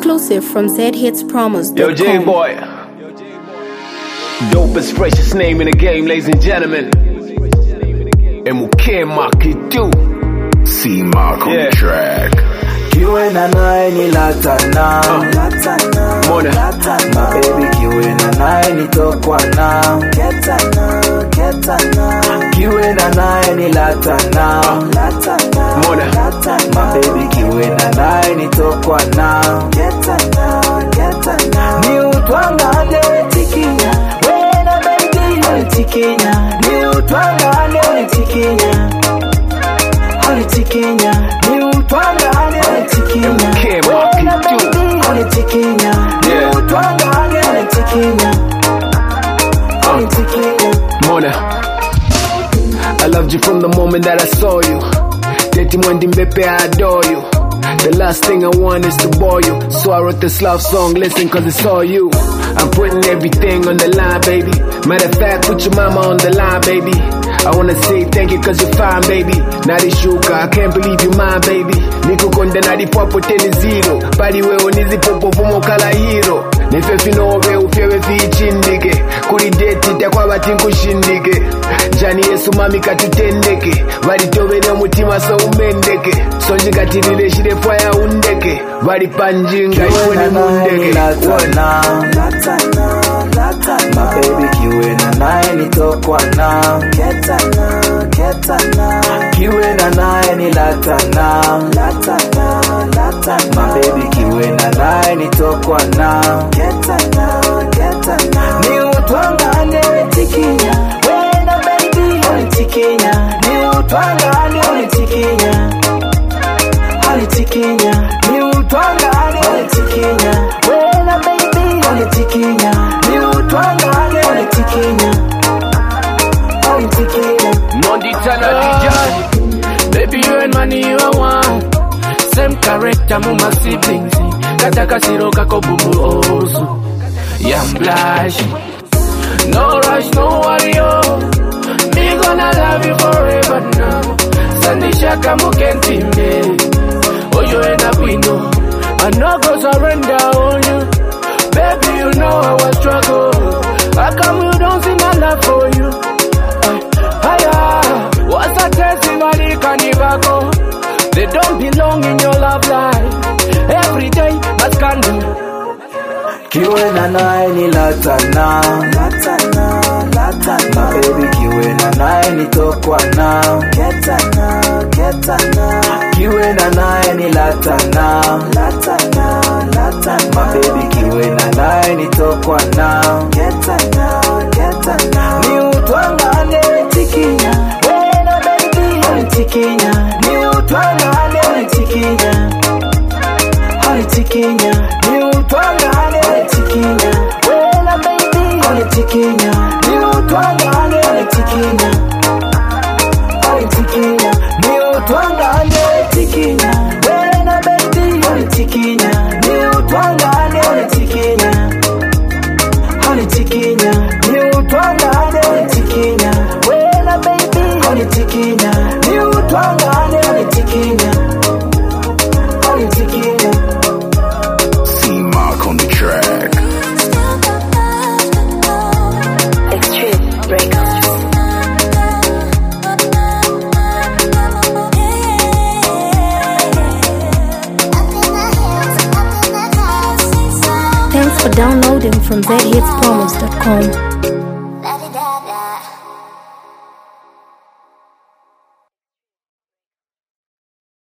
Exclusive from zhitspromos.com. Yo, J-Boy. Dopest, freshest name in the game, ladies and gentlemen. M.K. Makidu. C-Mark on the track. Kiwe na nae ni latana Mona my baby kiwe na nae ni tokwana Kiwe na nae ni latana Mona my baby kiwe na nae ni tokwana Ni utwangane tikinya Wena baby tikinya Ni utwangane tikinya Hali tikinya Ni utwangane tikinya Wena baby hali tikinya Ni utwangane tikinya Hali tikinya Mona, I loved you from the moment that I saw you. Teti Mwendi Mbepe, I adore you. The last thing I want is to bore you. So I wrote this love song, listen cause it's all you. I'm putting everything on the line, baby. Matter of fact, put your mama on the line, baby. I wanna say thank you cause you're fine, baby. Nadi shuka, I can't believe you mine, baby. Niku konde nadi popo teni zero. Badi we onizi popo fumo kala hero. Nefe finowe ufewe fi chindike. Kuri deti takwa batinku shindike. Jani yesu mami katutendeke. Badi tobe ne mutima so umendeke. Sonji katirire shire fwaya undeke. Badi panjinga iwe ni mundeke. My baby kiwe na nae ni tokwana Kiwe na nae ni latana My baby kiwe na nae ni tokwana Ni utwangane tikinya Wena baby hali tikinya Ni utwangane tikinya Hali tikinya Ni utwangane tikinya Wena baby hali tikinya Ni utwangane tikinya Hali tikinya Mondi Tana DJ. Baby, you and money, you are one. Same character, mama siblings. Kataka siro kako bubu ozu. Yam blush. No rush, no worry, oh. Me gonna love you forever now. Sandisha kamukenti me. Oh, you end up with no. I no go surrender on you. Baby, you know I was struggle. How come you don't see my love for you? What's a test in Kanibako? They don't belong in your love life. Every day, a scandal. Kiwe na nae ni latana My baby kiwe na nae ni tokwana Kiwe na nae ni latana My baby kiwe na nae ni tokwana Ni utwangane tikinya Wena baby hali tikinya Ni utwangane tikinya Hali tikinya Ni utwangane tikinya Wena baby hali tikinya Ni utwangane tikinya Hali tikinya Ni utwangane tikinya Wena baby hali tikinya Ni utwangane tikinya Hali tikinya Ni utwangane tikinya Wena baby hali tikinya Ni utwangane tikinya Hali tikinya C-Mark on the track. Extreme Breakers. Thanks for downloading from zhitspromos.com.